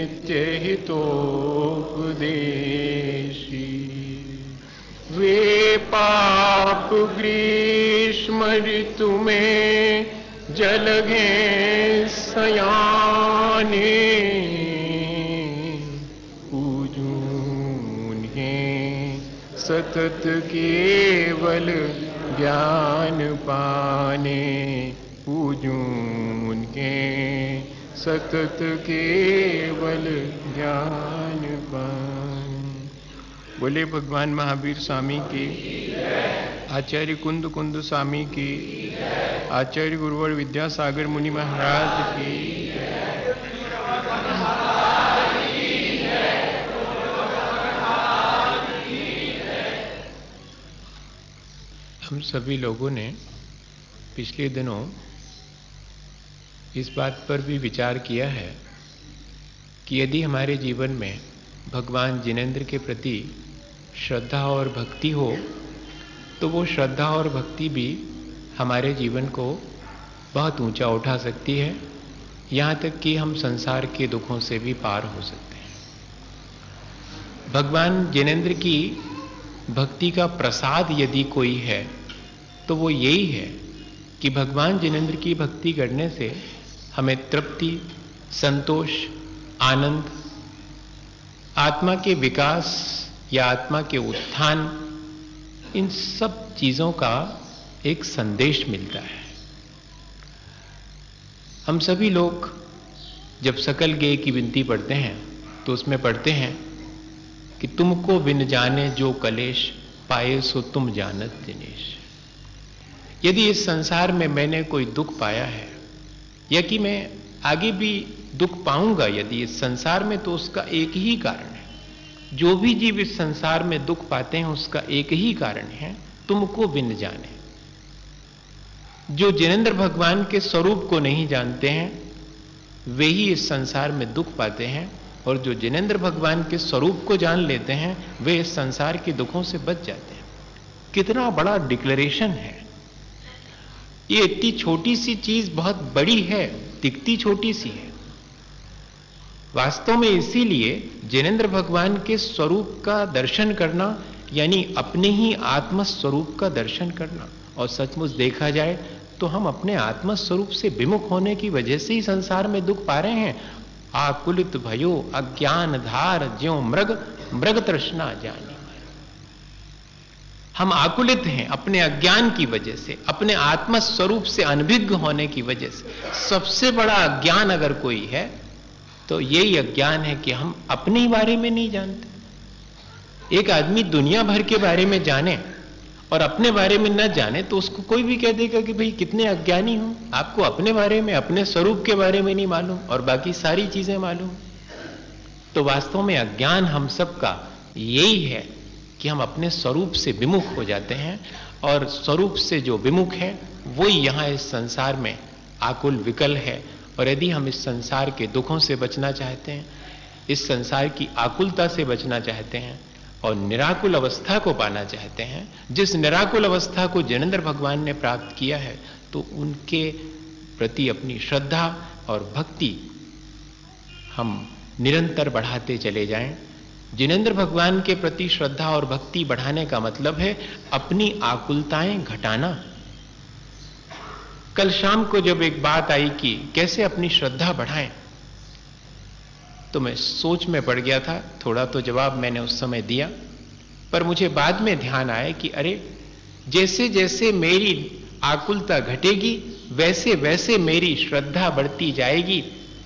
नित्य हितोपदेशी। वे पाप ग्रीष्म ऋतु में जलगे सयाने, सतत केवल ज्ञान पाने। पूजूं उनके सतत केवल ज्ञान पाने। बोले भगवान महावीर स्वामी की, आचार्य कुंद कुंद स्वामी की, आचार्य गुरुवर विद्यासागर मुनि महाराज की। हम सभी लोगों ने पिछले दिनों इस बात पर भी विचार किया है कि यदि हमारे जीवन में भगवान जिनेंद्र के प्रति श्रद्धा और भक्ति हो तो वो श्रद्धा और भक्ति भी हमारे जीवन को बहुत ऊंचा उठा सकती है, यहाँ तक कि हम संसार के दुखों से भी पार हो सकते हैं। भगवान जिनेंद्र की भक्ति का प्रसाद यदि कोई है तो वो यही है कि भगवान जिनेंद्र की भक्ति करने से हमें तृप्ति, संतोष, आनंद, आत्मा के विकास या आत्मा के उत्थान, इन सब चीजों का एक संदेश मिलता है। हम सभी लोग जब सकल गेय की विनती पढ़ते हैं तो उसमें पढ़ते हैं कि तुमको बिन जाने जो कलेश, पाए सो तुम जानत दिनेश। यदि इस संसार में मैंने कोई दुख पाया है या कि मैं आगे भी दुख पाऊंगा यदि इस संसार में, तो उसका एक ही कारण है। जो भी जीव इस संसार में दुख पाते हैं उसका एक ही कारण है, तुमको बिन जाने। जो जिनेंद्र भगवान के स्वरूप को नहीं जानते हैं वे ही इस संसार में दुख पाते हैं, और जो जिनेंद्र भगवान के स्वरूप को जान लेते हैं वे इस संसार के दुखों से बच जाते हैं। कितना बड़ा डिक्लेरेशन है ये। इतनी छोटी सी चीज बहुत बड़ी है, दिखती छोटी सी है, वास्तव में इसीलिए जिनेंद्र भगवान के स्वरूप का दर्शन करना यानी अपने ही आत्म स्वरूप का दर्शन करना। और सचमुच देखा जाए तो हम अपने आत्म स्वरूप से विमुख होने की वजह से ही संसार में दुख पा रहे हैं। आकुलित भयो अज्ञान धार ज्यों मृग, मृग तृष्णा जाने। हम आकुलित हैं अपने अज्ञान की वजह से, अपने आत्म स्वरूप से अनभिज्ञ होने की वजह से। सबसे बड़ा अज्ञान अगर कोई है तो यही अज्ञान है कि हम अपने बारे में नहीं जानते। एक आदमी दुनिया भर के बारे में जाने और अपने बारे में न जाने तो उसको कोई भी कह देगा कि भाई कितने अज्ञानी हो, आपको अपने बारे में, अपने स्वरूप के बारे में नहीं मालूम और बाकी सारी चीजें मालूम। तो वास्तव में अज्ञान हम सबका यही है कि हम अपने स्वरूप से विमुख हो जाते हैं, और स्वरूप से जो विमुख है वो यहां इस संसार में आकुल विकल है। और यदि हम इस संसार के दुखों से बचना चाहते हैं, इस संसार की आकुलता से बचना चाहते हैं और निराकुल अवस्था को पाना चाहते हैं, जिस निराकुल अवस्था को जिनेंद्र भगवान ने प्राप्त किया है, तो उनके प्रति अपनी श्रद्धा और भक्ति हम निरंतर बढ़ाते चले जाएं। जिनेंद्र भगवान के प्रति श्रद्धा और भक्ति बढ़ाने का मतलब है अपनी आकुलताएं घटाना। कल शाम को जब एक बात आई कि कैसे अपनी श्रद्धा बढ़ाएं, तो मैं सोच में पड़ गया था। थोड़ा तो जवाब मैंने उस समय दिया, पर मुझे बाद में ध्यान आया कि अरे, जैसे जैसे मेरी आकुलता घटेगी वैसे वैसे मेरी श्रद्धा बढ़ती जाएगी।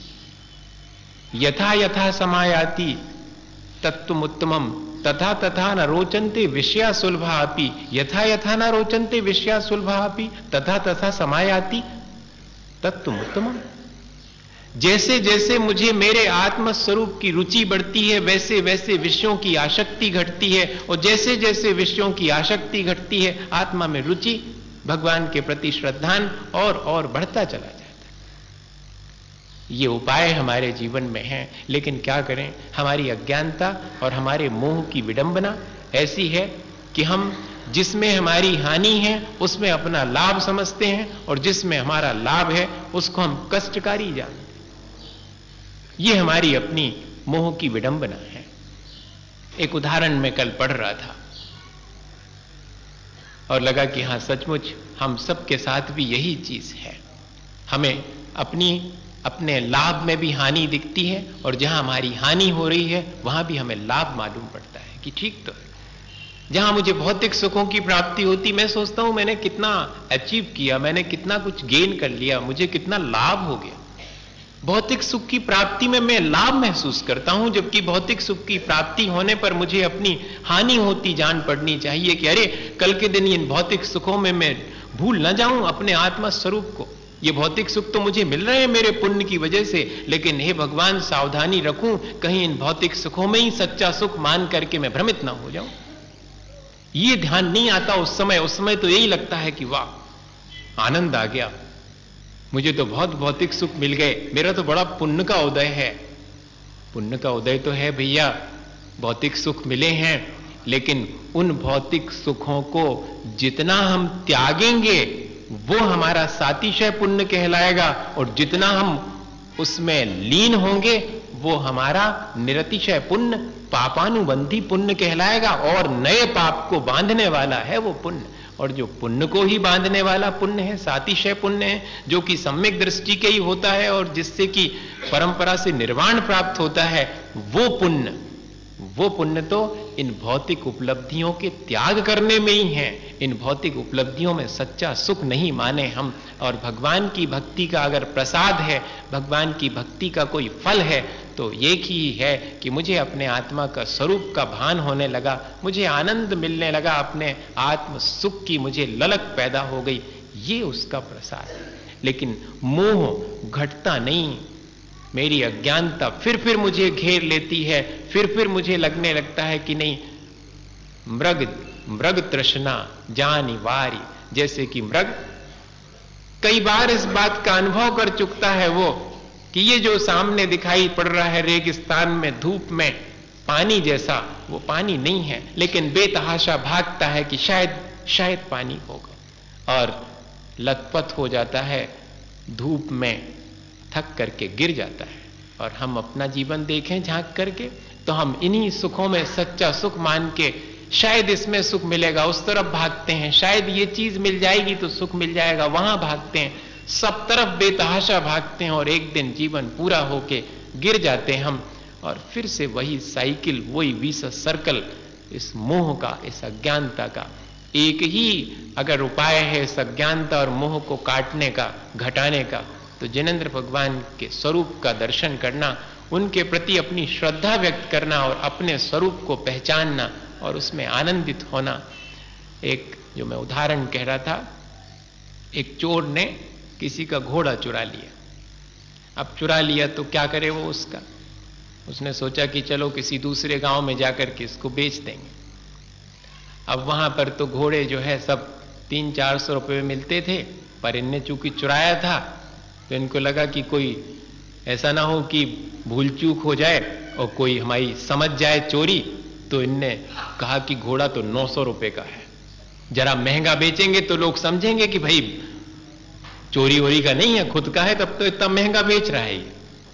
यथा यथा समायाति तत्तुमुत्तमम तथा तथा न रोचन्ते विषया सुलभा अपि। यथा यथा न रोचन्ते विषया सुलभा अपि तथा तथा समायाति तत्तुमुत्तमम। जैसे जैसे मुझे मेरे आत्म स्वरूप की रुचि बढ़ती है वैसे वैसे विषयों की आसक्ति घटती है, और जैसे जैसे विषयों की आसक्ति घटती है आत्मा में रुचि, भगवान के प्रति श्रद्धान और बढ़ता चला जाता है। ये उपाय हमारे जीवन में है, लेकिन क्या करें, हमारी अज्ञानता और हमारे मोह की विडंबना ऐसी है कि हम जिसमें हमारी हानि है उसमें अपना लाभ समझते हैं, और जिसमें हमारा लाभ है उसको हम कष्टकारी जानते हैं। ये हमारी अपनी मोह की विडंबना है। एक उदाहरण मैं कल पढ़ रहा था और लगा कि हां, सचमुच हम सबके साथ भी यही चीज है। हमें अपने लाभ में भी हानि दिखती है और जहां हमारी हानि हो रही है वहां भी हमें लाभ मालूम पड़ता है कि ठीक तो है। जहां मुझे भौतिक सुखों की प्राप्ति होती, मैं सोचता हूं मैंने कितना अचीव किया, मैंने कितना कुछ गेन कर लिया, मुझे कितना लाभ हो गया। भौतिक सुख की प्राप्ति में मैं लाभ महसूस करता हूं, जबकि भौतिक सुख की प्राप्ति होने पर मुझे अपनी हानि होती जान पड़नी चाहिए कि अरे, कल के दिन इन भौतिक सुखों में मैं भूल ना जाऊं अपने आत्मा स्वरूप को। ये भौतिक सुख तो मुझे मिल रहे हैं मेरे पुण्य की वजह से, लेकिन हे भगवान, सावधानी रखूं कहीं इन भौतिक सुखों में ही सच्चा सुख मान करके मैं भ्रमित ना हो जाऊं। ये ध्यान नहीं आता उस समय तो यही लगता है कि वाह, आनंद आ गया, मुझे तो बहुत भौतिक सुख मिल गए, मेरा तो बड़ा पुण्य का उदय है। पुण्य का उदय तो है भैया, भौतिक सुख मिले हैं, लेकिन उन भौतिक सुखों को जितना हम त्यागेंगे वो हमारा सातिशय पुण्य कहलाएगा, और जितना हम उसमें लीन होंगे वो हमारा निरतिशय पुण्य, पापानुबंधी पुण्य कहलाएगा। और नए पाप को बांधने वाला है वो पुण्य, और जो पुण्य को ही बांधने वाला पुण्य है, सातिशय पुण्य है, जो कि सम्यक दृष्टि के ही होता है और जिससे कि परंपरा से निर्वाण प्राप्त होता है, वो पुण्य तो इन भौतिक उपलब्धियों के त्याग करने में ही है। इन भौतिक उपलब्धियों में सच्चा सुख नहीं माने हम। और भगवान की भक्ति का अगर प्रसाद है, भगवान की भक्ति का कोई फल है, तो एक ही है कि मुझे अपने आत्मा का स्वरूप का भान होने लगा, मुझे आनंद मिलने लगा, अपने आत्म सुख की मुझे ललक पैदा हो गई, ये उसका प्रसाद है। लेकिन मोह घटता नहीं, मेरी अज्ञानता फिर मुझे घेर लेती है, फिर मुझे लगने लगता है कि नहीं, मृग तृष्णा जानिवार्य, जैसे कि मृग कई बार इस बात का अनुभव कर चुकता है वो कि ये जो सामने दिखाई पड़ रहा है रेगिस्तान में धूप में पानी जैसा, वो पानी नहीं है, लेकिन बेतहाशा भागता है कि शायद पानी होगा, और लथपथ हो जाता है, धूप में थक करके गिर जाता है। और हम अपना जीवन देखें झांक करके, तो हम इन्हीं सुखों में सच्चा सुख मान के शायद इसमें सुख मिलेगा उस तरफ भागते हैं, शायद ये चीज मिल जाएगी तो सुख मिल जाएगा वहां भागते हैं, सब तरफ बेतहाशा भागते हैं, और एक दिन जीवन पूरा होके गिर जाते हैं हम। और फिर से वही साइकिल, वही विशेष सर्कल, इस मोह का, इस अज्ञानता का। एक ही अगर उपाय है इस अज्ञानता और मोह को काटने का, घटाने का, तो जिनेंद्र भगवान के स्वरूप का दर्शन करना, उनके प्रति अपनी श्रद्धा व्यक्त करना और अपने स्वरूप को पहचानना और उसमें आनंदित होना। एक जो मैं उदाहरण कह रहा था, एक चोर ने किसी का घोड़ा चुरा लिया। अब चुरा लिया तो क्या करे वो उसने सोचा कि चलो किसी दूसरे गांव में जाकर के इसको बेच देंगे। अब वहां पर तो घोड़े जो है सब 300-400 रुपए में मिलते थे, पर इनने चूंकि चुराया था तो इनको लगा कि कोई ऐसा ना हो कि भूल चूक हो जाए और कोई हमारी समझ जाए चोरी, तो इनने कहा कि घोड़ा तो 900 रुपए का है, जरा महंगा बेचेंगे तो लोग समझेंगे कि भाई चोरी वोरी का नहीं है, खुद का है, तब तो इतना महंगा बेच रहा है।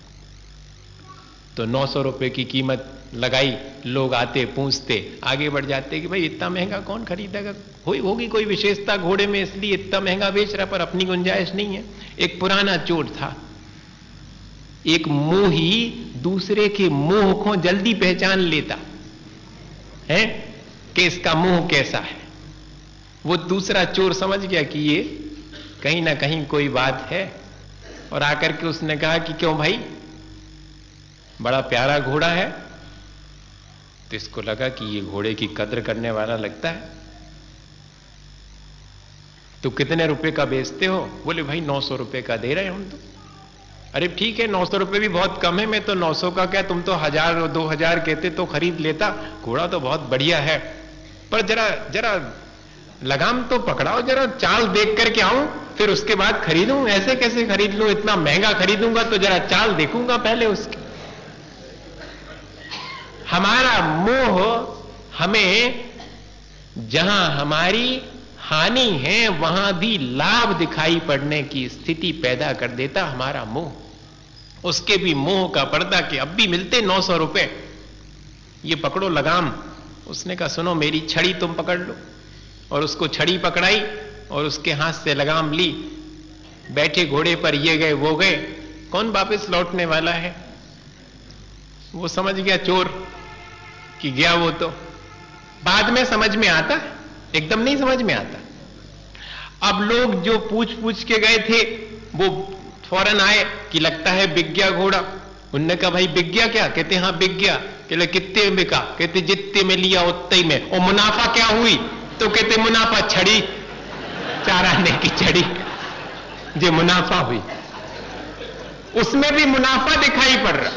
तो 900 रुपए की कीमत लगाई, लोग आते पूछते, आगे बढ़ जाते कि भाई इतना महंगा कौन खरीदेगा, होगी कोई विशेषता घोड़े में इसलिए इतना महंगा बेच रहा, पर अपनी गुंजाइश नहीं है। एक पुराना चोर था, एक मोही दूसरे के मोह को जल्दी पहचान लेता है कि इसका मोह कैसा है। वो दूसरा चोर समझ गया कि ये कहीं ना कहीं कोई बात है, और आकर के उसने कहा कि क्यों भाई, बड़ा प्यारा घोड़ा है। तो इसको लगा कि ये घोड़े की कद्र करने वाला लगता है। तो कितने रुपए का बेचते हो? बोले भाई 900 रुपए का दे रहे हैं हम तो। अरे ठीक है, 900 रुपए भी बहुत कम है, मैं तो 900 का क्या, तुम तो 1000 और 2000 कहते तो खरीद लेता, घोड़ा तो बहुत बढ़िया है, पर जरा लगाम तो पकड़ाओ, जरा चाल देख करके आऊं फिर उसके बाद खरीदूं। ऐसे कैसे खरीद लूं, इतना महंगा खरीदूंगा तो जरा चाल देखूंगा पहले उसकी। हमारा मोह हमें जहां हमारी हानि है वहां भी लाभ दिखाई पड़ने की स्थिति पैदा कर देता हमारा मोह। उसके भी मोह का पर्दा कि अब भी मिलते 900 रुपए, ये पकड़ो लगाम। उसने कहा सुनो मेरी छड़ी तुम पकड़ लो, और उसको छड़ी पकड़ाई और उसके हाथ से लगाम ली। बैठे घोड़े पर ये गए वो गए, कौन वापस लौटने वाला है? वो समझ गया चोर कि गया वो तो। बाद में समझ में आता, एकदम नहीं समझ में आता। अब लोग जो पूछ पूछ के गए थे वो फौरन आए कि लगता है बिक गया घोड़ा। उनने कहा भाई बिक गया क्या? कहते हाँ बिक गया। कहते कितने में बिका? कहते जितने में लिया उतने में। और मुनाफा क्या हुई? तो कहते मुनाफा छड़ी, चाराने की छड़ी जो मुनाफा हुई, उसमें भी मुनाफा दिखाई पड़ रहा।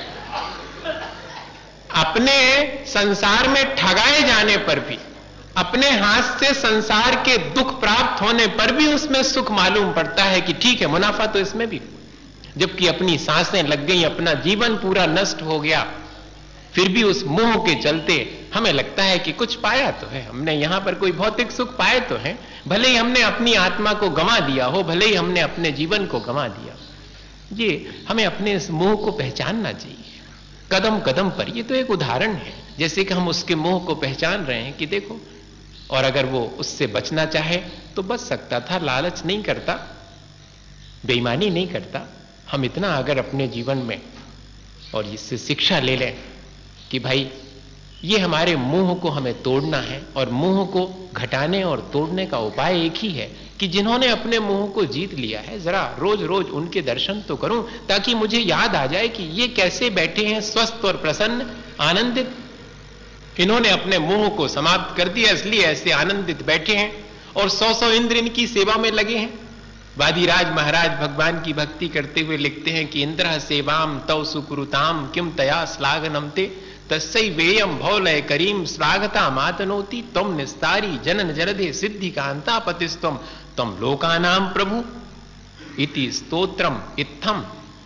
अपने संसार में ठगाए जाने पर भी, अपने हाथ से संसार के दुख प्राप्त होने पर भी उसमें सुख मालूम पड़ता है कि ठीक है मुनाफा तो इसमें भी। जबकि अपनी सांसें लग गई, अपना जीवन पूरा नष्ट हो गया, फिर भी उस मोह के चलते हमें लगता है कि कुछ पाया तो है, हमने यहां पर कोई भौतिक सुख पाए तो है। भले ही हमने अपनी आत्मा को गंवा दिया हो, भले ही हमने अपने जीवन को गंवा दिया। ये हमें अपने इस मोह को पहचानना चाहिए कदम कदम पर। ये तो एक उदाहरण है, जैसे कि हम उसके मोह को पहचान रहे हैं कि देखो, और अगर वो उससे बचना चाहे तो बच सकता था। लालच नहीं करता, बेईमानी नहीं करता। हम इतना अगर अपने जीवन में और इससे शिक्षा ले लें कि भाई ये हमारे मोह को हमें तोड़ना है, और मोह को घटाने और तोड़ने का उपाय एक ही है कि जिन्होंने अपने मोह को जीत लिया है जरा रोज रोज उनके दर्शन तो करूं, ताकि मुझे याद आ जाए कि ये कैसे बैठे हैं स्वस्थ और प्रसन्न आनंदित। इन्होंने अपने मोह को समाप्त कर दिया, इसलिए ऐसे आनंदित बैठे हैं और 100 इंद्र इनकी सेवा में लगे हैं। वादिराज महाराज भगवान की भक्ति करते हुए लिखते हैं कि इंद्र सेवाम तव सुकुरुताम किम तया श्लाघनम ते तस्सै वेयम भौलय करीम श्लाघता मातनोति तम निस्तारी जनन जलधे सिद्धि कांता पतिस्तम तम लोकानाम प्रभु इति स्तोत्रम इत्थम।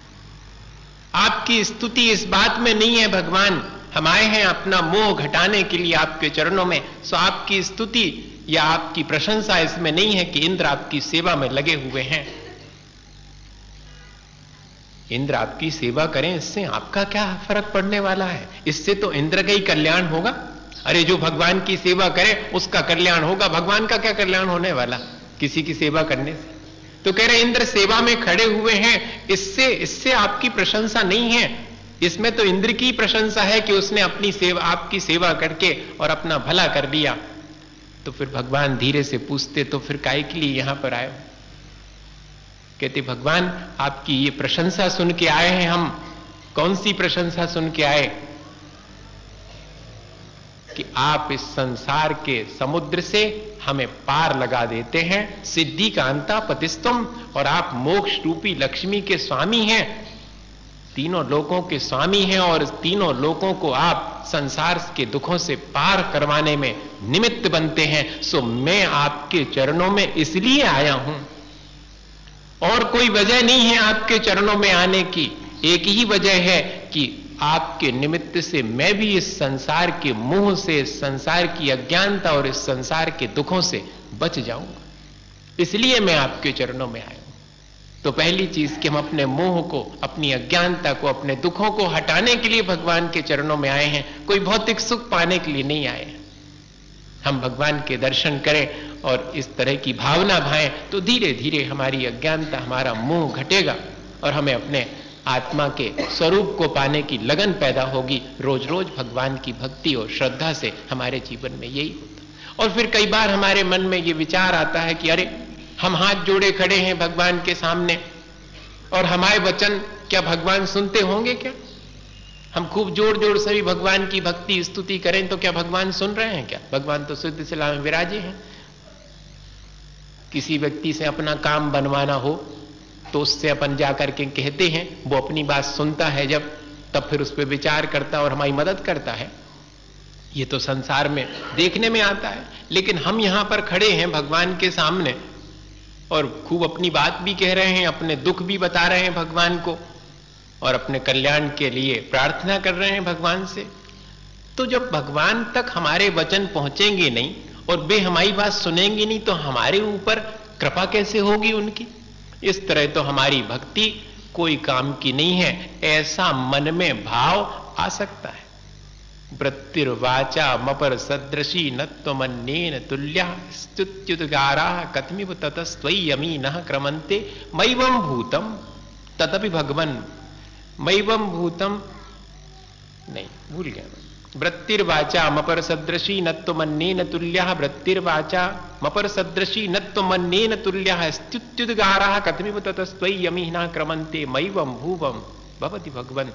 आपकी स्तुति इस बात में नहीं है भगवान, हम आए हैं अपना मोह घटाने के लिए आपके चरणों में। सो आपकी स्तुति या आपकी प्रशंसा इसमें नहीं है कि इंद्र आपकी सेवा में लगे हुए हैं। इंद्र आपकी सेवा करें, इससे आपका क्या फर्क पड़ने वाला है? इससे तो इंद्र का ही कल्याण होगा। अरे जो भगवान की सेवा करे उसका कल्याण होगा, भगवान का क्या कल्याण होने वाला किसी की सेवा करने से? तो कह रहे इंद्र सेवा में खड़े हुए हैं, इससे आपकी प्रशंसा नहीं है। इसमें तो इंद्र की प्रशंसा है कि उसने अपनी सेवा, आपकी सेवा करके और अपना भला कर लिया। तो फिर भगवान धीरे से पूछते तो फिर काहे के लिए यहां पर आए? कहते भगवान आपकी ये प्रशंसा सुन के आए हैं हम। कौन सी प्रशंसा सुन के आए? कि आप इस संसार के समुद्र से हमें पार लगा देते हैं, सिद्धि कांता पतिस्तम, और आप मोक्ष रूपी लक्ष्मी के स्वामी हैं, तीनों लोकों के स्वामी हैं, और तीनों लोकों को आप संसार के दुखों से पार करवाने में निमित्त बनते हैं। सो मैं आपके चरणों में इसलिए आया हूं, और कोई वजह नहीं है आपके चरणों में आने की। एक ही वजह है कि आपके निमित्त से मैं भी इस संसार के मोह से, इस संसार की अज्ञानता और इस संसार के दुखों से बच जाऊंगा, इसलिए मैं आपके चरणों में आया हूं। तो पहली चीज कि हम अपने मोह को, अपनी अज्ञानता को, अपने दुखों को हटाने के लिए भगवान के चरणों में आए हैं, कोई भौतिक सुख पाने के लिए नहीं आए। हम भगवान के दर्शन करें और इस तरह की भावना भाएं तो धीरे धीरे हमारी अज्ञानता, हमारा मोह घटेगा और हमें अपने आत्मा के स्वरूप को पाने की लगन पैदा होगी। रोज रोज भगवान की भक्ति और श्रद्धा से हमारे जीवन में यही होता। और फिर कई बार हमारे मन में ये विचार आता है कि अरे हम हाथ जोड़े खड़े हैं भगवान के सामने, और हमारे वचन क्या भगवान सुनते होंगे क्या? हम खूब जोर जोर से भी भगवान की भक्ति स्तुति करें तो क्या भगवान सुन रहे हैं क्या? भगवान तो सिद्ध शिला में विराजे हैं। किसी व्यक्ति से अपना काम बनवाना हो तो उससे अपन जाकर के कहते हैं, वो अपनी बात सुनता है जब, तब फिर उस पर विचार करता है और हमारी मदद करता है। ये तो संसार में देखने में आता है, लेकिन हम यहां पर खड़े हैं भगवान के सामने और खूब अपनी बात भी कह रहे हैं, अपने दुख भी बता रहे हैं भगवान को, और अपने कल्याण के लिए प्रार्थना कर रहे हैं भगवान से। तो जब भगवान तक हमारे वचन पहुंचेंगे नहीं और वे हमारी बात सुनेंगे नहीं, तो हमारे ऊपर कृपा कैसे होगी उनकी? इस तरह तो हमारी भक्ति कोई काम की नहीं है, ऐसा मन में भाव आ सकता है। वृत्तिर्वाचा मपर सदृशी नत्वमन्येन तुल्यः स्तुत्युद्गाराः कथमिव ततस्त्वय्यमीनः क्रमन्ते मैवं भूतम तदपि भगवन् मैवं भूतम नहीं भूल गया मैं। वृत्तिर्वाचा मपर सदृशी नत्वमन्येन तुल्यः वृत्तिर्वाचा मपर सदृशी नत्वमन्येन तुल्यः स्तुत्युद्गाराः कथमिव ततस्त्वय्यमीनः क्रमन्ते मैवं भूवं भवति भगवन्।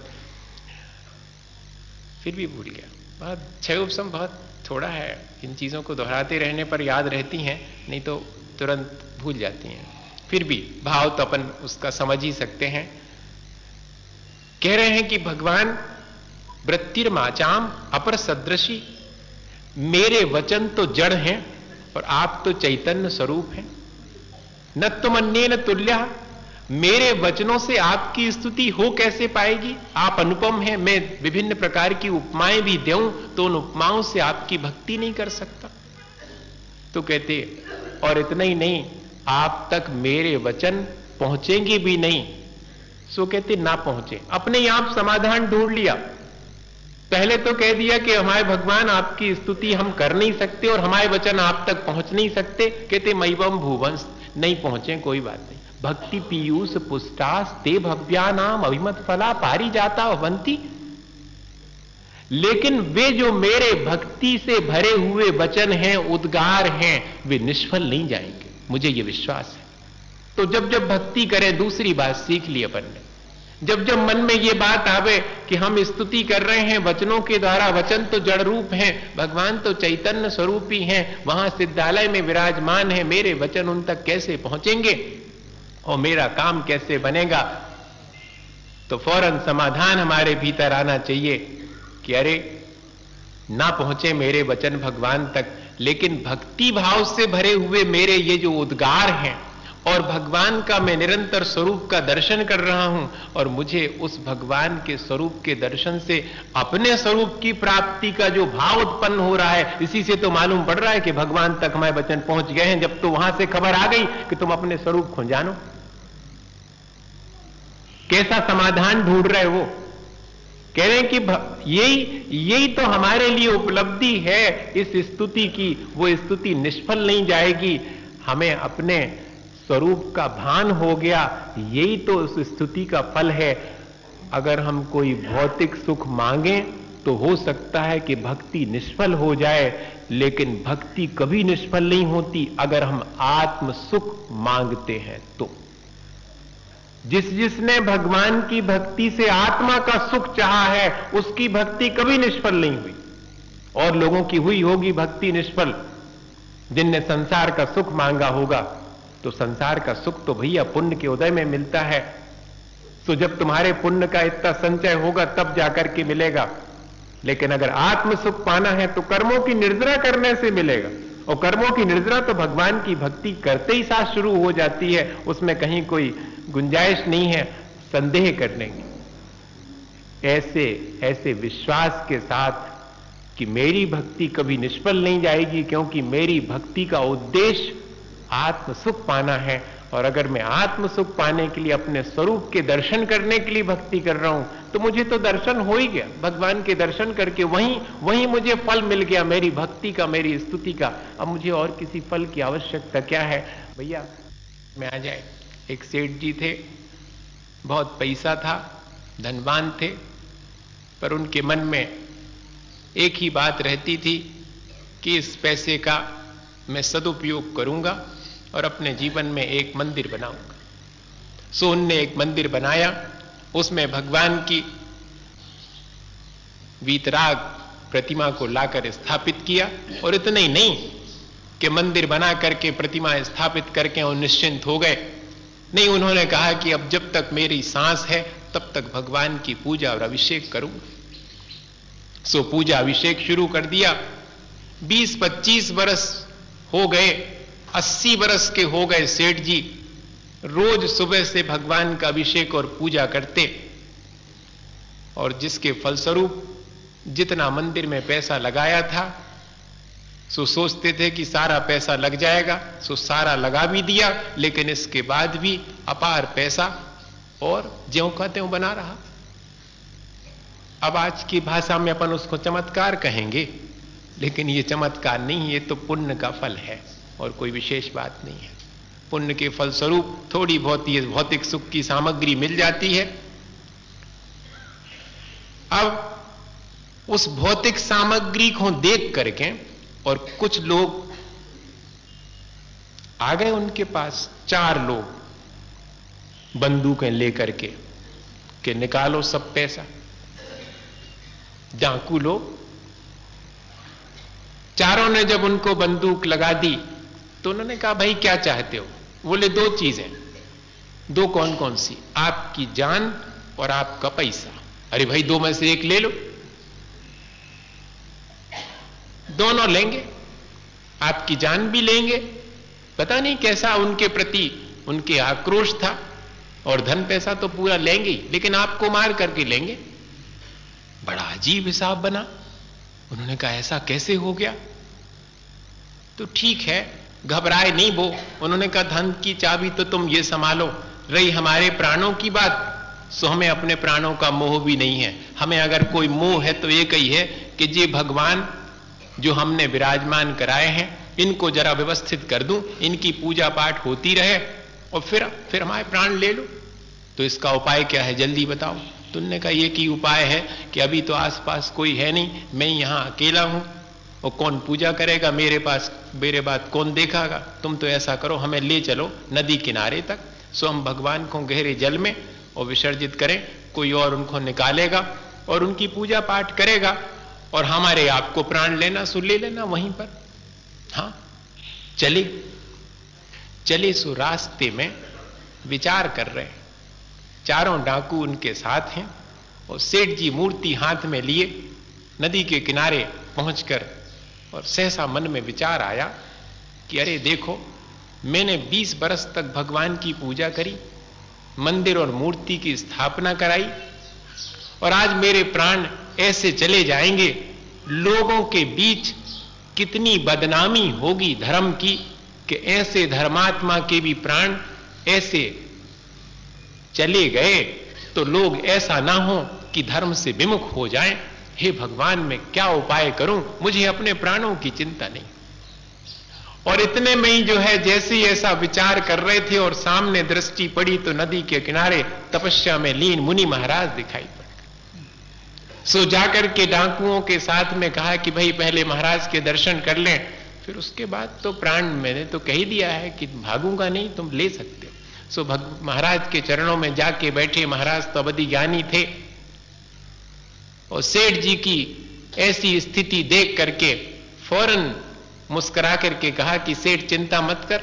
फिर भी भूल गया। बहुत क्षय उपशम बहुत थोड़ा है, इन चीजों को दोहराते रहने पर याद रहती हैं, नहीं तो तुरंत भूल जाती हैं। फिर भी भाव तो अपन उसका समझ ही सकते हैं। कह रहे हैं कि भगवान वृत्तिर्माचाम अपर सदृशी, मेरे वचन तो जड़ हैं और आप तो चैतन्य स्वरूप हैं। न तुम अन्येन तुल्य, मेरे वचनों से आपकी स्तुति हो कैसे पाएगी? आप अनुपम हैं, मैं विभिन्न प्रकार की उपमाएं भी दूं तो उन उपमाओं से आपकी भक्ति नहीं कर सकता। तो कहते और इतना ही नहीं, आप तक मेरे वचन पहुंचेंगे भी नहीं। सो कहते ना पहुंचे, अपने आप समाधान ढूंढ लिया। पहले तो कह दिया कि हमारे भगवान आपकी स्तुति हम कर नहीं सकते और हमारे वचन आप तक पहुंच नहीं सकते। कहते मैवम भुवंस, नहीं पहुंचे कोई बात नहीं। भक्ति पीयूष पुष्टास ते भव्या नाम अभिमत फला पारी जाता भवंती। लेकिन वे जो मेरे भक्ति से भरे हुए वचन हैं, उद्गार हैं, वे निष्फल नहीं जाएंगे, मुझे यह विश्वास है। तो जब जब भक्ति करें, दूसरी बात सीख ली अपन ने, जब जब मन में यह बात आवे कि हम स्तुति कर रहे हैं वचनों के द्वारा, वचन तो जड़ रूप हैं, भगवान तो चैतन्य स्वरूप ही हैं, वहां सिद्धालय में विराजमान है, मेरे वचन उन तक कैसे पहुंचेंगे और मेरा काम कैसे बनेगा? तो फौरन समाधान हमारे भीतर आना चाहिए कि अरे ना पहुंचे मेरे वचन भगवान तक, लेकिन भक्ति भाव से भरे हुए मेरे ये जो उद्गार हैं और भगवान का मैं निरंतर स्वरूप का दर्शन कर रहा हूं, और मुझे उस भगवान के स्वरूप के दर्शन से अपने स्वरूप की प्राप्ति का जो भाव उत्पन्न हो रहा है, इसी से तो मालूम पड़ रहा है कि भगवान तक हमारे वचन पहुंच गए हैं। जब तो वहां से खबर आ गई कि तुम अपने स्वरूप को जानो, कैसा समाधान ढूंढ रहे हो? कह रहे हैं कि यही तो हमारे लिए उपलब्धि है इस स्तुति की। वो स्तुति निष्फल नहीं जाएगी, हमें अपने स्वरूप का भान हो गया, यही तो उस स्तुति का फल है। अगर हम कोई भौतिक सुख मांगे तो हो सकता है कि भक्ति निष्फल हो जाए, लेकिन भक्ति कभी निष्फल नहीं होती अगर हम आत्म सुख मांगते हैं तो। जिसने भगवान की भक्ति से आत्मा का सुख चाहा है, उसकी भक्ति कभी निष्फल नहीं हुई। और लोगों की हुई होगी भक्ति निष्फल, जिनने संसार का सुख मांगा होगा। तो संसार का सुख तो भैया पुण्य के उदय में मिलता है। तो जब तुम्हारे पुण्य का इतना संचय होगा तब जाकर के मिलेगा। लेकिन अगर आत्म सुख पाना है तो कर्मों की निर्जरा करने से मिलेगा, और कर्मों की निर्जरा तो भगवान की भक्ति करते ही साथ शुरू हो जाती है, उसमें कहीं कोई गुंजाइश नहीं है संदेह करने की। ऐसे विश्वास के साथ कि मेरी भक्ति कभी निष्फल नहीं जाएगी, क्योंकि मेरी भक्ति का उद्देश्य आत्म सुख पाना है, और अगर मैं आत्म सुख पाने के लिए अपने स्वरूप के दर्शन करने के लिए भक्ति कर रहा हूं, तो मुझे तो दर्शन हो ही गया। भगवान के दर्शन करके वहीं मुझे फल मिल गया, मेरी भक्ति का, मेरी स्तुति का। अब मुझे और किसी फल की आवश्यकता क्या है? भैया में आ जाए। एक सेठ जी थे, बहुत पैसा था, धनवान थे, पर उनके मन में एक ही बात रहती थी कि इस पैसे का मैं सदुपयोग करूंगा और अपने जीवन में एक मंदिर बनाऊंगा। सो उनने एक मंदिर बनाया, उसमें भगवान की वीतराग प्रतिमा को लाकर स्थापित किया। और इतना ही नहीं कि मंदिर बना करके प्रतिमा स्थापित करके और निश्चिंत हो गए, नहीं, उन्होंने कहा कि अब जब तक मेरी सांस है तब तक भगवान की पूजा और अभिषेक करूंगा। सो पूजा अभिषेक शुरू कर दिया। 20-25 वर्ष हो गए, 80 वर्ष के हो गए सेठ जी, रोज सुबह से भगवान का अभिषेक और पूजा करते, और जिसके फलस्वरूप जितना मंदिर में पैसा लगाया था, सो सोचते थे कि सारा पैसा लग जाएगा, सो सारा लगा भी दिया, लेकिन इसके बाद भी अपार पैसा और ज्यों का त्यों बना रहा। अब आज की भाषा में अपन उसको चमत्कार कहेंगे, लेकिन ये चमत्कार नहीं, ये तो पुण्य का फल है और कोई विशेष बात नहीं है। पुण्य के फलस्वरूप थोड़ी बहुत ये भौतिक सुख की सामग्री मिल जाती है। अब उस भौतिक सामग्री को देख करके और कुछ लोग आ गए उनके पास, 4 लोग बंदूकें लेकर के कि निकालो सब पैसा। डाकू लोग, चारों ने जब उनको बंदूक लगा दी तो उन्होंने कहा भाई क्या चाहते हो? बोले 2 चीजें। 2 कौन कौन सी? आपकी जान और आपका पैसा। अरे भाई 2 में से एक ले लो। दोनों लेंगे, आपकी जान भी लेंगे। पता नहीं कैसा उनके प्रति उनके आक्रोश था, और धन पैसा तो पूरा लेंगे ही, लेकिन आपको मार करके लेंगे। बड़ा अजीब हिसाब बना। उन्होंने कहा ऐसा कैसे हो गया? तो ठीक है, घबराए नहीं वो। उन्होंने कहा धन की चाबी तो तुम ये संभालो, रही हमारे प्राणों की बात, सो हमें अपने प्राणों का मोह भी नहीं है। हमें अगर कोई मोह है तो एक ही है कि ये भगवान जो हमने विराजमान कराए हैं, इनको जरा व्यवस्थित कर दूं, इनकी पूजा पाठ होती रहे और फिर हमारे प्राण ले लो। तो इसका उपाय क्या है, जल्दी बताओ। तो उन्होंने कहा एक ही उपाय है कि अभी तो आसपास कोई है नहीं, मैं यहां अकेला हूं और कौन पूजा करेगा मेरे पास, मेरे बात कौन देखागा। तुम तो ऐसा करो, हमें ले चलो नदी किनारे तक, सो हम भगवान को गहरे जल में और विसर्जित करें, कोई और उनको निकालेगा और उनकी पूजा पाठ करेगा और हमारे आपको प्राण लेना सो ले लेना वहीं पर। हां, चले सो रास्ते में विचार कर रहे हैं। चारों डाकू उनके साथ हैं और सेठ जी मूर्ति हाथ में लिए नदी के किनारे पहुंचकर, और सहसा मन में विचार आया कि अरे देखो, मैंने 20 बरस तक भगवान की पूजा करी, मंदिर और मूर्ति की स्थापना कराई, और आज मेरे प्राण ऐसे चले जाएंगे। लोगों के बीच कितनी बदनामी होगी धर्म की कि ऐसे धर्मात्मा के भी प्राण ऐसे चले गए, तो लोग ऐसा ना हो कि धर्म से विमुख हो जाएं। हे भगवान, मैं क्या उपाय करूं? मुझे अपने प्राणों की चिंता नहीं। और इतने में ही जो है, जैसे ही ऐसा विचार कर रहे थे और सामने दृष्टि पड़ी तो नदी के किनारे तपस्या में लीन मुनि महाराज दिखाई पड़े। सो जाकर के डाकुओं के साथ में कहा कि भाई पहले महाराज के दर्शन कर लें, फिर उसके बाद तो प्राण, मैंने तो कह दिया है कि भागूंगा नहीं, तुम ले सकते हो। सो महाराज के चरणों में जाके बैठे। महाराज तो अवधि ज्ञानी थे और सेठ जी की ऐसी स्थिति देख करके फौरन मुस्कुरा करके कहा कि सेठ चिंता मत कर,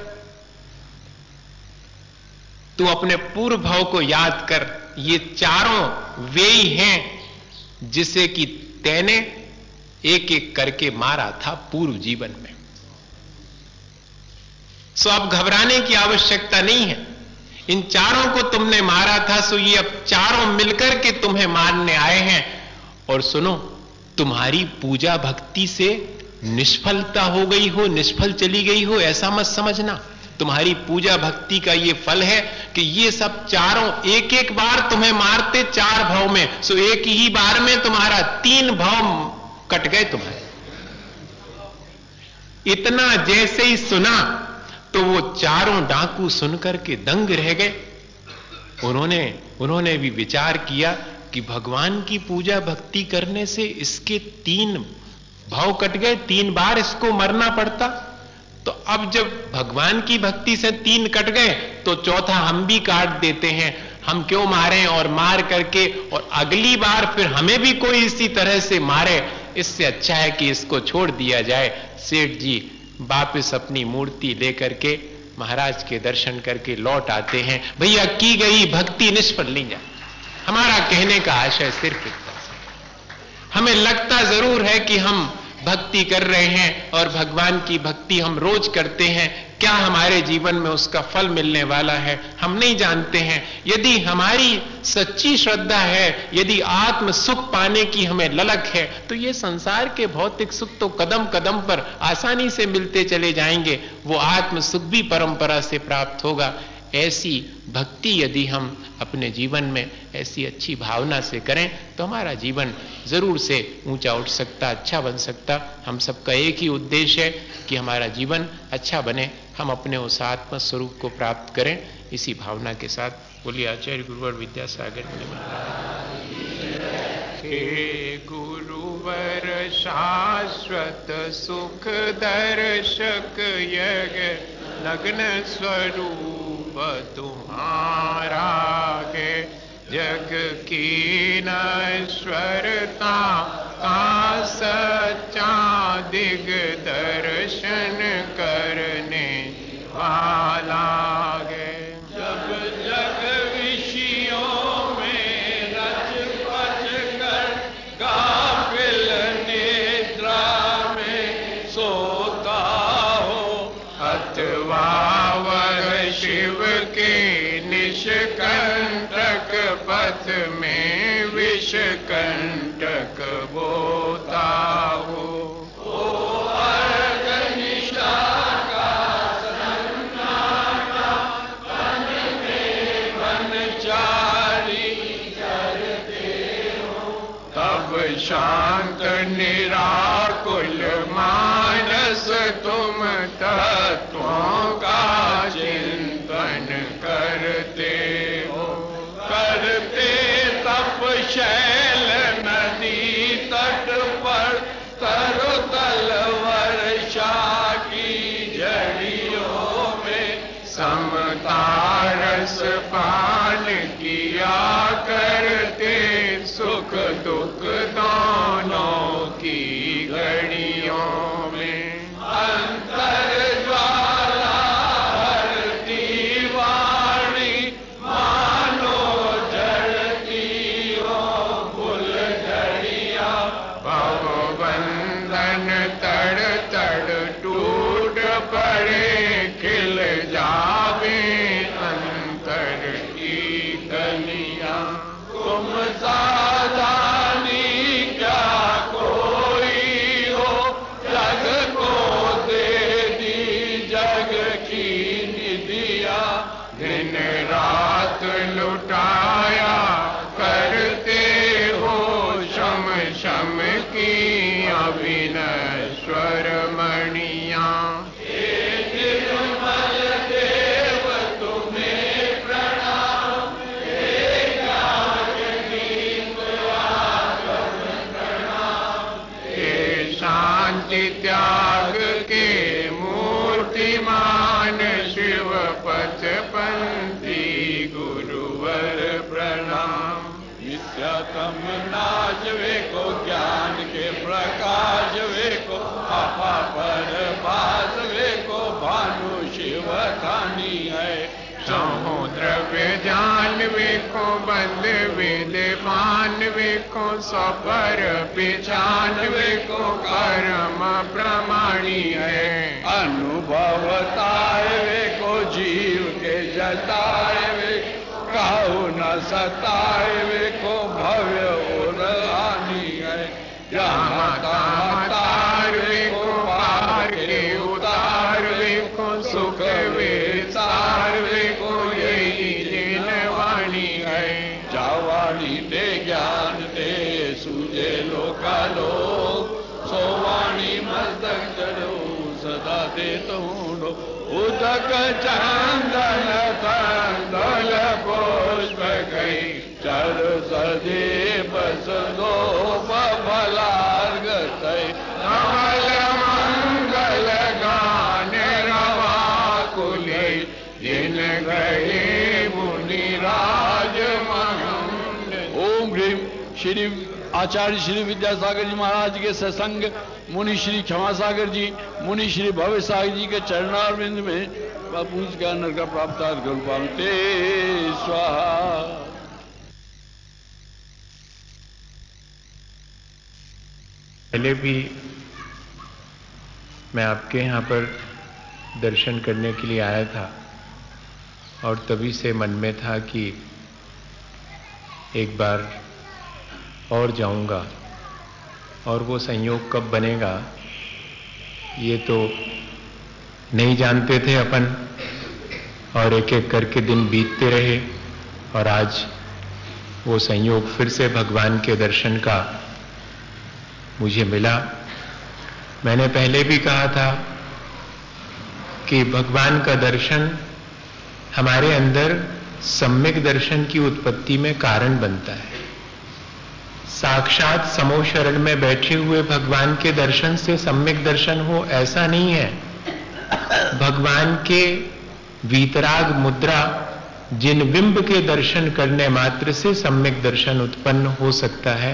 तू अपने पूर्व भाव को याद कर। ये चारों वे ही हैं जिसे कि तैने एक एक करके मारा था पूर्व जीवन में। सो अब घबराने की आवश्यकता नहीं है। इन चारों को तुमने मारा था, सो ये अब चारों मिलकर के तुम्हें मारने आए हैं। और सुनो, तुम्हारी पूजा भक्ति से निष्फलता हो गई हो, निष्फल चली गई हो, ऐसा मत समझना। तुम्हारी पूजा भक्ति का ये फल है कि ये सब चारों एक एक बार तुम्हें मारते 4 भाव में, सो एक ही बार में तुम्हारा 3 भाव कट गए तुम्हारे। इतना जैसे ही सुना तो वो चारों डाकू सुनकर के दंग रह गए। उन्होंने भी विचार किया कि भगवान की पूजा भक्ति करने से इसके 3 भाव कट गए, 3 बार इसको मरना पड़ता। तो अब जब भगवान की भक्ति से 3 कट गए तो चौथा हम भी काट देते हैं। हम क्यों मारें, और मार करके और अगली बार फिर हमें भी कोई इसी तरह से मारे, इससे अच्छा है कि इसको छोड़ दिया जाए। सेठ जी वापस अपनी मूर्ति लेकर के महाराज के दर्शन करके लौट आते हैं। भैया, की गई भक्ति निष्फल नहीं जाती। हमारा कहने का आशय सिर्फ इतना, हमें लगता जरूर है कि हम भक्ति कर रहे हैं और भगवान की भक्ति हम रोज करते हैं, क्या हमारे जीवन में उसका फल मिलने वाला है हम नहीं जानते हैं। यदि हमारी सच्ची श्रद्धा है, यदि आत्म सुख पाने की हमें ललक है, तो ये संसार के भौतिक सुख तो कदम कदम पर आसानी से मिलते चले जाएंगे। वो आत्म सुख भी परंपरा से प्राप्त होगा। ऐसी भक्ति यदि हम अपने जीवन में ऐसी अच्छी भावना से करें तो हमारा जीवन जरूर से ऊंचा उठ सकता, अच्छा बन सकता। हम सबका एक ही उद्देश्य है कि हमारा जीवन अच्छा बने, हम अपने उस आत्म स्वरूप को प्राप्त करें। इसी भावना के साथ बोलिए आचार्य गुरुवर विद्यासागर मुनि महाराज हे गुरुवर शाश्वत सुख दर्शक यज्ञ लग्न स्वरूप तुम्हारा है। जग की नश्वरता का सच्चा दिग दर्शन करने वाला है। जब जग विषयों में रच पच कर गाफिल निद्रा में सोता हो, अथवा वह शिव के निष्कंटक पथ में विषकंटक बोता हो। शांत निराकुल मानस तुम तत्वों का चिंतन करते हो। करते तप शैल नदी तट पर तरुतल वर्षा की जड़ियों में समता रस पान किया करते। सुख दुख दोनों की घड़ियों में अंतर ज्वाला हरती वाणी मानो जड़ती हो फुलझड़िया। भव बंधन तड़ तड़ टूट पड़े खिल जावे अंतर की कलियां। तुम साधानी क्या कोई हो, जग को दे दी जग की निधिया। दिन रात लुटाया करते हो शम शम की अभिनश्वर मणियां। त्याग के मूर्तिमान शिव पथ पंथी गुरुवर प्रणाम। मिथ्यात्म नाश वेको ज्ञान के प्रकाश वेको आपा पर भास वेको भानु शिव खानी है। समुद्र जान वेको बंद विद्यमान वेको सफर पिछान वेको कर्म प्रमाणी है। अनुभवताय वेको जीव के जताए वे काहू न सताए वेको भव्य और हानि है। जहाँ तार वेको पार के उतार वेको सुख विस्तार वेको यही दिन वाणी है। जावाणी ते ज्ञान ते सूझे लोकालोक सोवाणी मस्तक चढ़ो सदा दे तूंडो। उदक चंदन थंदल पुष्प गई चर सदे बस दो भलार्ग तय। कमल मंगल गान रवा कुले जिन गए मुनि राज मंड। ओम ह्रीम श्री आचार्य श्री विद्यासागर जी महाराज के सत्संग, मुनि श्री क्षमासागर जी, मुनि श्री भव्य सागर जी के चरणारविंद में पूज का नर का प्राप्त पाते स्वाहा। पहले भी मैं आपके यहाँ पर दर्शन करने के लिए आया था और तभी से मन में था कि एक बार और जाऊंगा, और वो संयोग कब बनेगा ये तो नहीं जानते थे अपन। और एक एक करके दिन बीतते रहे और आज वो संयोग फिर से भगवान के दर्शन का मुझे मिला। मैंने पहले भी कहा था कि भगवान का दर्शन हमारे अंदर सम्यक दर्शन की उत्पत्ति में कारण बनता है। साक्षात समो शरण में बैठे हुए भगवान के दर्शन से सम्यक दर्शन हो ऐसा नहीं है। भगवान के वीतराग मुद्रा जिन बिंब के दर्शन करने मात्र से सम्यक दर्शन उत्पन्न हो सकता है।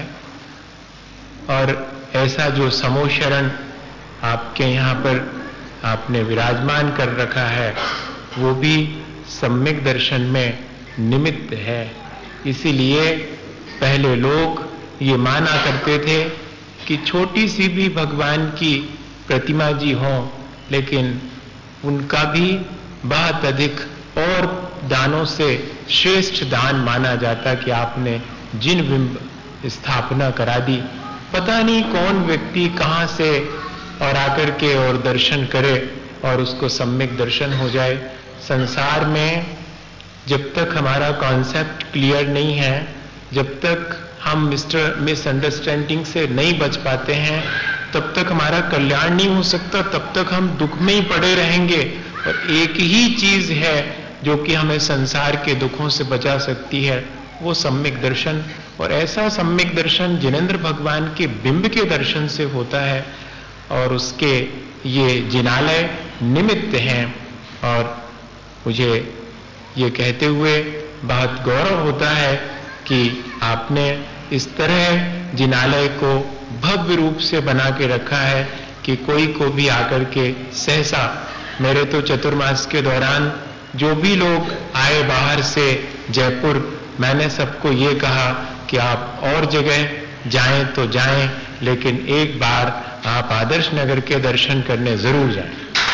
और ऐसा जो समो शरण आपके यहाँ पर आपने विराजमान कर रखा है वो भी सम्यक दर्शन में निमित्त है। इसीलिए पहले लोग ये माना करते थे कि छोटी सी भी भगवान की प्रतिमा जी हो, लेकिन उनका भी बहुत अधिक और दानों से श्रेष्ठ दान माना जाता कि आपने जिन बिंब स्थापना करा दी। पता नहीं कौन व्यक्ति कहां से और आकर के और दर्शन करे और उसको सम्यक दर्शन हो जाए। संसार में जब तक हमारा कॉन्सेप्ट क्लियर नहीं है, जब तक हम मिसअंडरस्टैंडिंग से नहीं बच पाते हैं, तब तक हमारा कल्याण नहीं हो सकता, तब तक हम दुख में ही पड़े रहेंगे। और एक ही चीज है जो कि हमें संसार के दुखों से बचा सकती है, वो सम्यक दर्शन। और ऐसा सम्यक दर्शन जिनेंद्र भगवान के बिंब के दर्शन से होता है और उसके ये जिनालय निमित्त हैं। और मुझे ये कहते हुए बहुत गौरव होता है कि आपने इस तरह जिनालय को भव्य रूप से बना के रखा है कि कोई को भी आकर के सहसा, मेरे तो चतुर्मास के दौरान जो भी लोग आए बाहर से जयपुर, मैंने सबको ये कहा कि आप और जगह जाएं तो जाएं, लेकिन एक बार आप आदर्श नगर के दर्शन करने जरूर जाएं।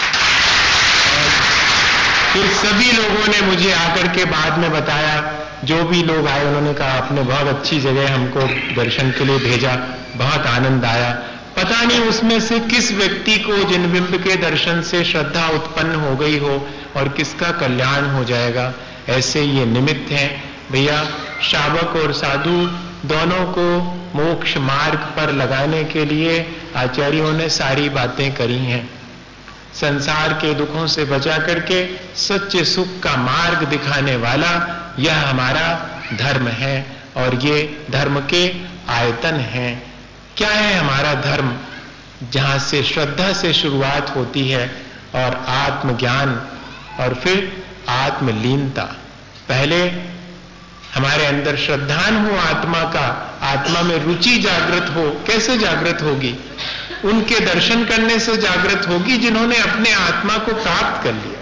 फिर सभी लोगों ने मुझे आकर के बाद में बताया, जो भी लोग आए उन्होंने कहा आपने बहुत अच्छी जगह हमको दर्शन के लिए भेजा, बहुत आनंद आया। पता नहीं उसमें से किस व्यक्ति को जिन बिंब के दर्शन से श्रद्धा उत्पन्न हो गई हो और किसका कल्याण हो जाएगा। ऐसे ये निमित्त हैं भैया। शावक और साधु दोनों को मोक्ष मार्ग पर लगाने के लिए आचार्यों ने सारी बातें करी हैं। संसार के दुखों से बचा करके सच्चे सुख का मार्ग दिखाने वाला यह हमारा धर्म है और ये धर्म के आयतन हैं। क्या है हमारा धर्म? जहां से श्रद्धा से शुरुआत होती है और आत्मज्ञान और फिर आत्मलीनता। पहले हमारे अंदर श्रद्धान हो आत्मा का, आत्मा में रुचि जागृत हो। कैसे जागृत होगी? उनके दर्शन करने से जागृत होगी जिन्होंने अपने आत्मा को प्राप्त कर लिया।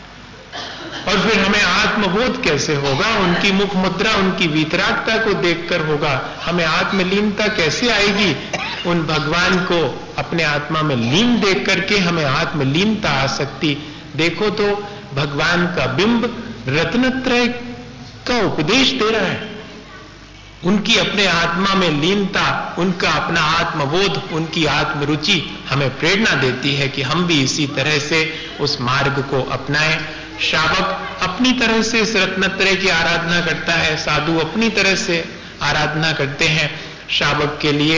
और फिर हमें आत्मबोध कैसे होगा? उनकी मुख मुद्रा, उनकी वीतरागता को देखकर होगा। हमें आत्मलीनता कैसे आएगी? उन भगवान को अपने आत्मा में लीन देख करके हमें आत्मलीनता आ सकती। देखो तो भगवान का बिंब रत्नत्रय का उपदेश दे रहा है। उनकी अपने आत्मा में लीनता, उनका अपना आत्मबोध, उनकी आत्मरुचि हमें प्रेरणा देती है कि हम भी इसी तरह से उस मार्ग को अपनाएं। शावक अपनी तरह से इस रत्नत्रय की आराधना करता है, साधु अपनी तरह से आराधना करते हैं। शावक के लिए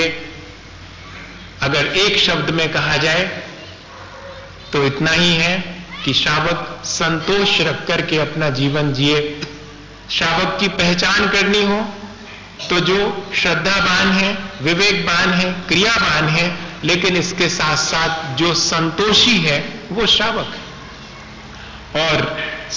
अगर एक शब्द में कहा जाए तो इतना ही है कि शावक संतोष रख करके अपना जीवन जिए। शावक की पहचान करनी हो तो जो श्रद्धावान है, विवेकवान है, क्रियावान है, लेकिन इसके साथ साथ जो संतोषी है वो शावक। और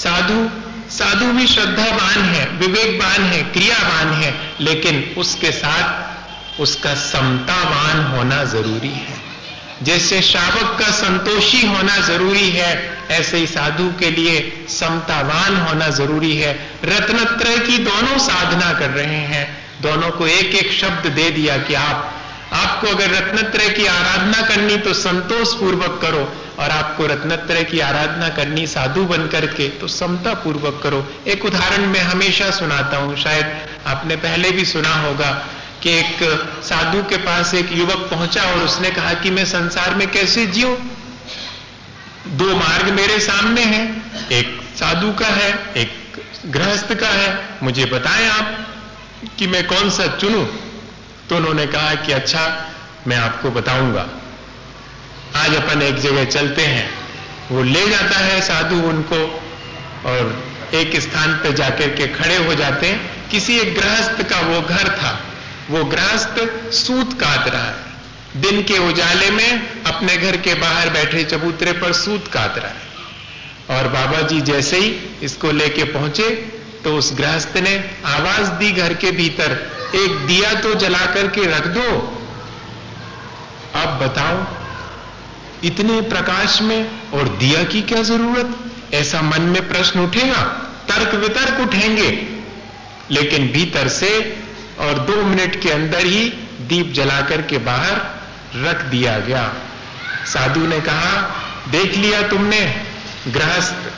साधु भी श्रद्धावान है, विवेकवान है, क्रियावान है, लेकिन उसके साथ उसका समतावान होना जरूरी है। जैसे शावक का संतोषी होना जरूरी है, ऐसे ही साधु के लिए समतावान होना जरूरी है। रत्नत्रय की दोनों साधना कर रहे हैं, दोनों को एक एक शब्द दे दिया कि आपको अगर रत्नत्रय की आराधना करनी तो संतोष पूर्वक करो, और आपको रत्नत्रय की आराधना करनी साधु बन करके तो समता पूर्वक करो। एक उदाहरण मैं हमेशा सुनाता हूं, शायद आपने पहले भी सुना होगा कि एक साधु के पास एक युवक पहुंचा और उसने कहा कि मैं संसार में कैसे जीऊं, दो मार्ग मेरे सामने हैं, एक साधु का है, एक गृहस्थ का है, मुझे बताएं आप कि मैं कौन सा चुनूं। तो उन्होंने कहा कि अच्छा, मैं आपको बताऊंगा, आज अपन एक जगह चलते हैं। वो ले जाता है साधु उनको और एक स्थान पे जाकर के खड़े हो जाते हैं। किसी एक गृहस्थ का वो घर था। वो गृहस्थ सूत काट रहा है, दिन के उजाले में अपने घर के बाहर बैठे चबूतरे पर सूत काट रहा है। और बाबा जी जैसे ही इसको लेके पहुंचे तो उस गृहस्थ ने आवाज दी घर के भीतर, एक दिया तो जला करके रख दो। अब बताओ, इतने प्रकाश में और दिया की क्या जरूरत? ऐसा मन में प्रश्न उठेगा, तर्क वितर्क उठेंगे। लेकिन भीतर से और 2 मिनट के अंदर ही दीप जलाकर के बाहर रख दिया गया। साधु ने कहा, देख लिया तुमने गृहस्थ,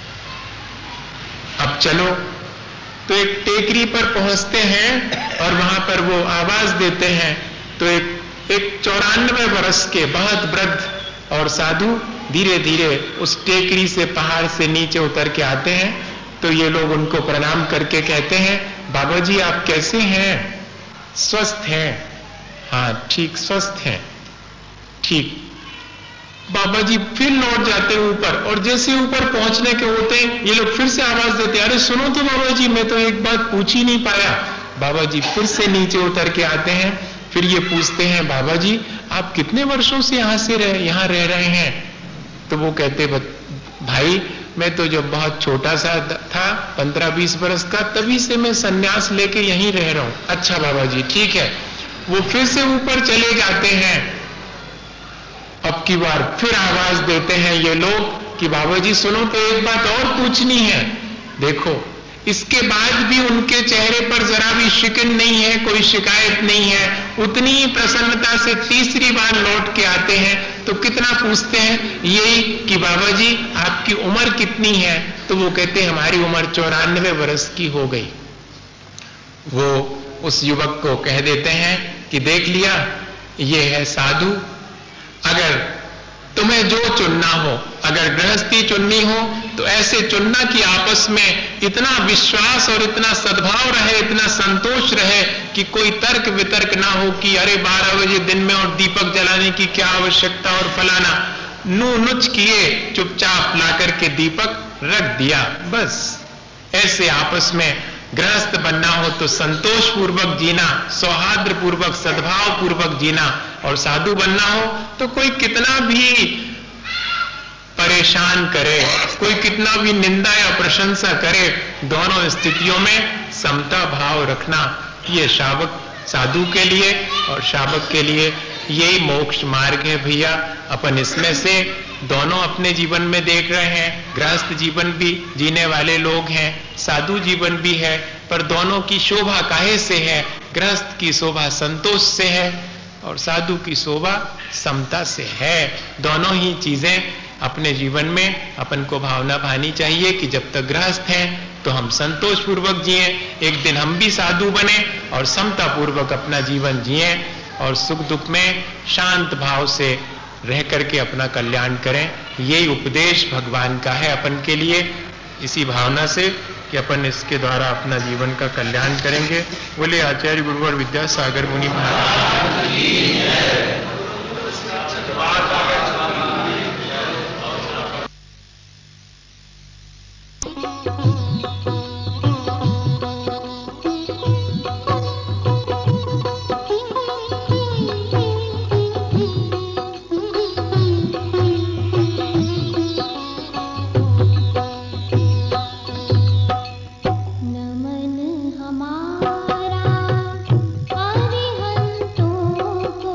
अब चलो। तो एक टेकरी पर पहुंचते हैं और वहां पर वो आवाज देते हैं। तो एक 94 वर्ष के बहुत वृद्ध और साधु धीरे धीरे उस टेकरी से, पहाड़ से नीचे उतर के आते हैं। तो ये लोग उनको प्रणाम करके कहते हैं, बाबा जी आप कैसे हैं? स्वस्थ हैं? हाँ ठीक, स्वस्थ हैं। ठीक। बाबा जी फिर लौट जाते हैं ऊपर, और जैसे ऊपर पहुंचने के होते हैं ये लोग फिर से आवाज देते हैं, अरे सुनो तो बाबा जी, मैं तो एक बात पूछ ही नहीं पाया। बाबा जी फिर से नीचे उतर के आते हैं। फिर ये पूछते हैं, बाबा जी आप कितने वर्षों से यहाँ रह रहे हैं? तो वो कहते, भाई मैं तो जब बहुत छोटा सा था, 15-20 वर्ष का, तभी से मैं सन्यास लेके यहीं रह रहा हूं। अच्छा बाबा जी ठीक है। वो फिर से ऊपर चले जाते हैं। अब की बार फिर आवाज देते हैं ये लोग कि बाबा जी सुनो तो एक बात और पूछनी है। देखो, इसके बाद भी उनके चेहरे पर जरा भी शिकन नहीं है, कोई शिकायत नहीं है। उतनी ही प्रसन्नता से तीसरी बार लौट के आते हैं। तो कितना पूछते हैं? यही कि बाबा जी आपकी उम्र कितनी है? तो वो कहते हैं हमारी उम्र 94 वर्ष की हो गई। वो उस युवक को कह देते हैं कि देख लिया, ये है साधु। अगर तुम्हें जो चुनना हो, अगर गृहस्थी चुननी हो तो ऐसे चुनना कि आपस में इतना विश्वास और इतना सद्भाव रहे, इतना संतोष रहे कि कोई तर्क वितर्क ना हो कि अरे 12 बजे दिन में और दीपक जलाने की क्या आवश्यकता और फलाना। नू नुच किए, चुपचाप लाकर के दीपक रख दिया, बस। ऐसे आपस में गृहस्थ बनना हो तो संतोष पूर्वक जीना, सौहार्द पूर्वक, सद्भाव पूर्वक जीना। और साधु बनना हो तो कोई कितना भी परेशान करे, कोई कितना भी निंदा या प्रशंसा करे, दोनों स्थितियों में समता भाव रखना, ये शावक साधु के लिए और शावक के लिए यही मोक्ष मार्ग है भैया। अपन इसमें से दोनों अपने जीवन में देख रहे हैं। गृहस्थ जीवन भी जीने वाले लोग हैं, साधु जीवन भी है, पर दोनों की शोभा काहे से है? गृहस्थ की शोभा संतोष से है और साधु की शोभा समता से है। दोनों ही चीजें अपने जीवन में अपन को भावना भानी चाहिए कि जब तक गृहस्थ हैं तो हम संतोष पूर्वक जिए, एक दिन हम भी साधु बने और समता पूर्वक अपना जीवन जिए और सुख दुख में शांत भाव से रह करके अपना कल्याण करें। यही उपदेश भगवान का है अपन के लिए। इसी भावना से कि अपन इसके द्वारा अपना जीवन का कल्याण करेंगे। बोले आचार्य गुरुवर विद्यासागर मुनि महाराज की जय। नमन हमारा अरिहंतों को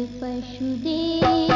पशुदेव